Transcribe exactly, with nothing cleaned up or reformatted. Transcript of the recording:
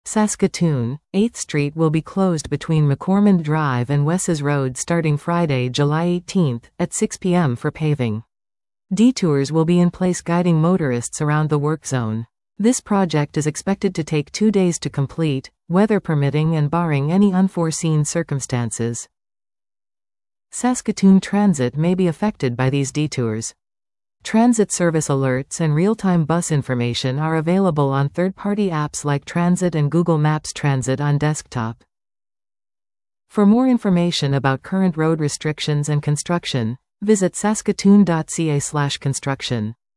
Saskatoon, eighth Street will be closed between McCormick Drive and Wesses Road starting Friday, July eighteenth, at six p m for paving. Detours will be in place guiding motorists around the work zone. This project is expected to take two days to complete, weather permitting and barring any unforeseen circumstances. Saskatoon Transit may be affected by these detours. Transit service alerts and real-time bus information are available on third-party apps like Transit and Google Maps Transit on desktop. For more information about current road restrictions and construction, visit saskatoon dot c a slash construction.